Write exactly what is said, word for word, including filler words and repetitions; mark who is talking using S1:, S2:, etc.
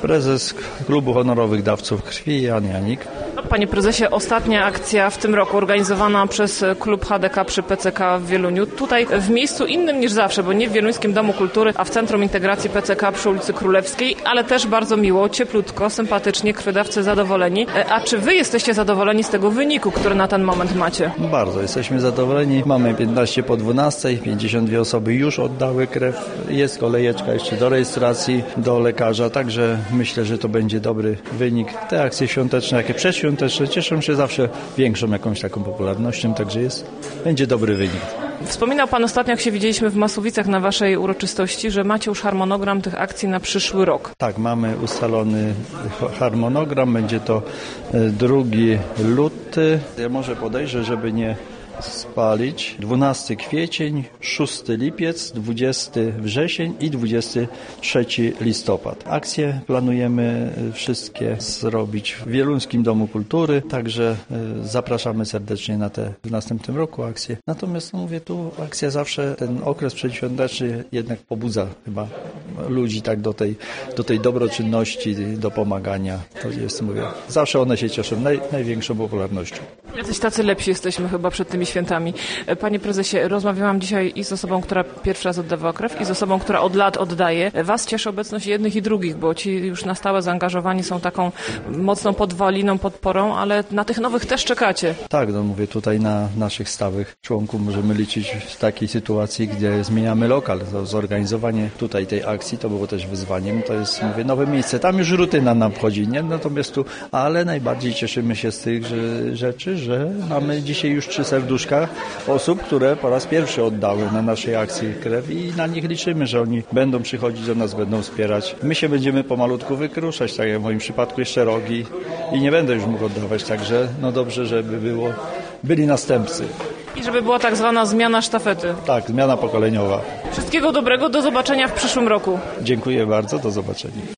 S1: prezes Klubu Honorowych Dawców Krwi Jan Janik.
S2: Panie prezesie, ostatnia akcja w tym roku organizowana przez klub H D K przy P C K w Wieluniu. Tutaj w miejscu innym niż zawsze, bo nie w Wieluńskim Domu Kultury, a w Centrum Integracji P C K przy ulicy Królewskiej, ale też bardzo miło, cieplutko, sympatycznie, krwiodawcy zadowoleni. A czy wy jesteście zadowoleni z tego wyniku, który na ten moment macie?
S1: Bardzo jesteśmy zadowoleni. Mamy piętnaście po dwunastej, pięćdziesiąt dwie osoby już oddały krew. Jest kolejeczka jeszcze do rejestracji, do lekarza, także myślę, że to będzie dobry wynik. Te akcje świąteczne, jakie przedświąteczne, cieszą się zawsze większą jakąś taką popularnością, także jest, będzie dobry wynik.
S2: Wspominał Pan ostatnio, jak się widzieliśmy w Masłowicach na Waszej uroczystości, że macie już harmonogram tych akcji na przyszły rok.
S1: Tak, mamy ustalony harmonogram, będzie to drugi luty. Ja może podejrzę, żeby nie spalić. dwunasty kwiecień, szósty lipiec, dwudziesty wrzesień i dwudziesty trzeci listopad. Akcje planujemy wszystkie zrobić w Wieluńskim Domu Kultury, także zapraszamy serdecznie na te w następnym roku akcje. Natomiast no mówię, tu akcja zawsze, ten okres przedświąteczny jednak pobudza chyba ludzi tak do tej, do tej dobroczynności, do pomagania. To jest, mówię, zawsze one się cieszą naj, największą popularnością.
S2: Jacyś tacy lepsi jesteśmy chyba przed tymi świętami. Panie prezesie, rozmawiałam dzisiaj i z osobą, która pierwszy raz oddawała krew, i z osobą, która od lat oddaje. Was cieszy obecność jednych i drugich, bo ci już na stałe zaangażowani są taką mocną podwaliną, podporą, ale na tych nowych też czekacie.
S1: Tak, no mówię, tutaj na naszych stałych członków możemy liczyć w takiej sytuacji, gdzie zmieniamy lokal. To zorganizowanie tutaj tej akcji to było też wyzwaniem. To jest, mówię, nowe miejsce. Tam już rutyna nam wchodzi, nie? Natomiast tu, ale najbardziej cieszymy się z tych że, rzeczy, że mamy dzisiaj już trzy serduszka osób, które po raz pierwszy oddały na naszej akcji krew i na nich liczymy, że oni będą przychodzić do nas, będą wspierać. My się będziemy pomalutku wykruszać, tak jak w moim przypadku jeszcze rogi i nie będę już mógł oddawać, także no dobrze, żeby było, byli następcy.
S2: I żeby była tak zwana zmiana sztafety.
S1: Tak, zmiana pokoleniowa.
S2: Wszystkiego dobrego, do zobaczenia w przyszłym roku.
S1: Dziękuję bardzo, do zobaczenia.